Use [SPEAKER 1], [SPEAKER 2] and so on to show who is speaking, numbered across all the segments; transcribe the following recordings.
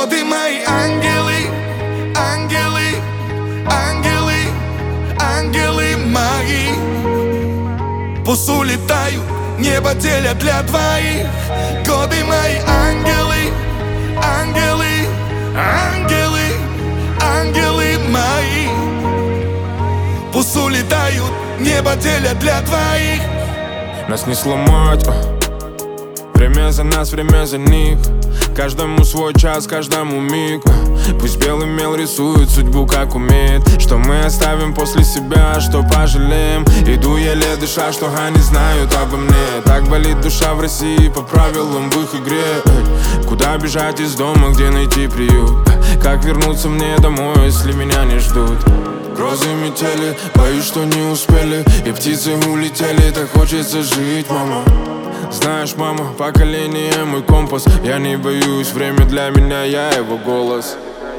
[SPEAKER 1] Годы мои ангелы, ангелы, ангелы, ангелы мои. Пусть улетают, небо делят для двоих. Годы мои ангелы, ангелы, ангелы, ангелы мои. Пусть улетают, небо делят для двоих.
[SPEAKER 2] Нас не сломать, время за нас, время за них. Каждому свой час, каждому миг. Пусть белый мел рисует судьбу, как умеет. Что мы оставим после себя, что пожалеем. Иду еле дыша, что они знают обо мне. Так болит душа в России, по правилам в их игре. Куда бежать из дома, где найти приют? Как вернуться мне домой, если меня не ждут? Грозы метели, боюсь, что не успели. И птицы улетели, так хочется жить, мама. Знаешь, мама, поколение мой компас. Я не боюсь, время для меня, я его голос.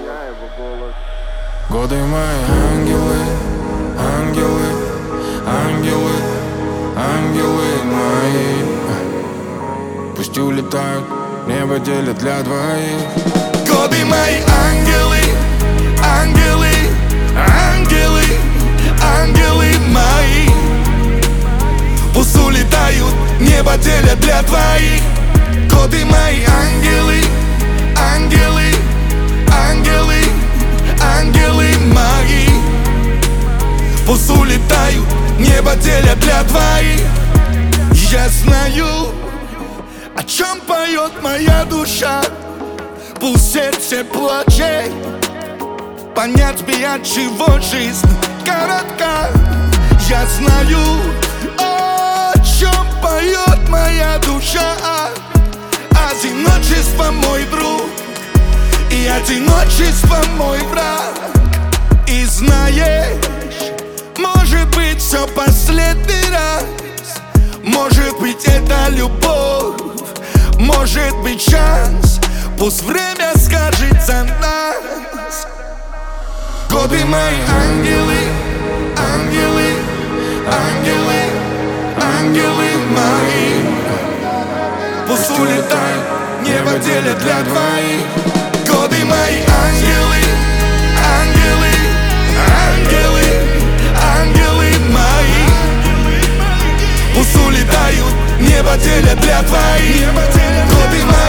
[SPEAKER 2] Годы мои ангелы, ангелы, ангелы, ангелы мои. Пусть улетают, небо делят для двоих.
[SPEAKER 1] Годы мои ангелы, ангелы, ангелы, ангелы мои. Пусть улетают, небо делят для двоих. Годы мои ангелы, ангелы, ангелы, ангелы мои. Пусть улетают, небо делят для двоих. Я знаю, о чем поет моя душа. Пусть сердце плачет, понять бы, от чего жизнь коротка. Я знаю, о чем поет моя душа. Одиночество мой друг, и одиночество мой враг. И знаешь, может быть, все последний раз. Может быть, это любовь, может быть, шанс. Пусть время скажет за нас. Годы мои ангелы, ангелы, ангелы, ангелы мои. Пусть улетают, небо делят для двоих. Годы мои ангелы, ангелы, ангелы, ангелы мои. Пусть улетают, небо делят для двоих. Годы мои